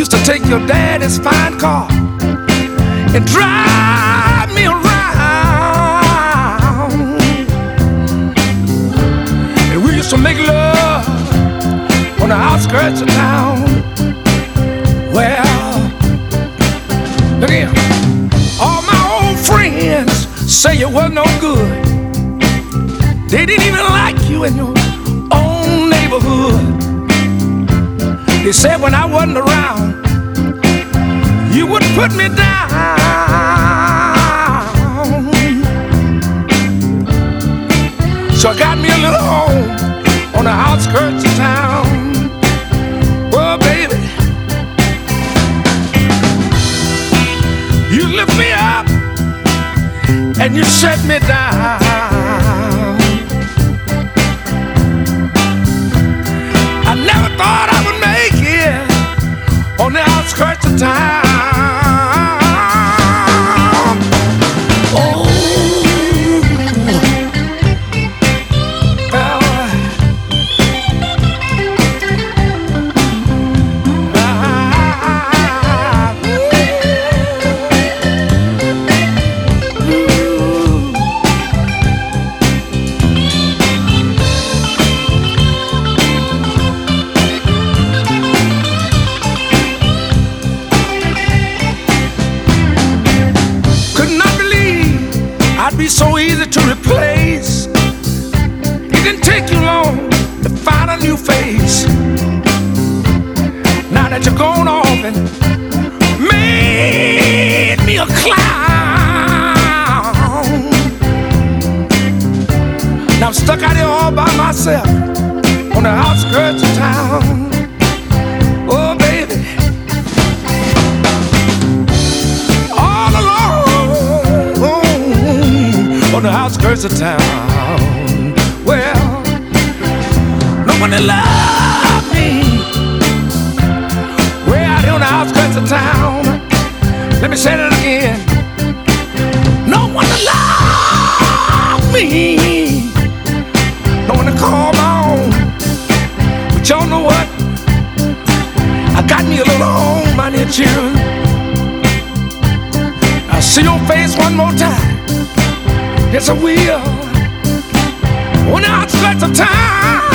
used to take your daddy's fine car and drive me around. And we used to make love on the outskirts of town. Well, look here, all my old friends say you were no good. They didn't even like you in your own neighborhood. They said when I wasn't around, you would put me down. So I got me a little home on the outskirts of town. Well, baby, you lift me up and you set me down. I never thought I would make it on the outskirts of town. Oh, well, be so easy to replace. It didn't take you long to find a new face. Now that you're gone off and made me a clown, now I'm stuck out here all by myself on the outskirts of town. Oh, baby, all alone on the outskirts of town. Well, no one to love me. Way out here on the outskirts of town. Let me say that again. No one to love me. No one to call my own. But y'all know what? I got me a little home, my dear children. I'll see your face one more time. Yes, I will. On the outskirts of town.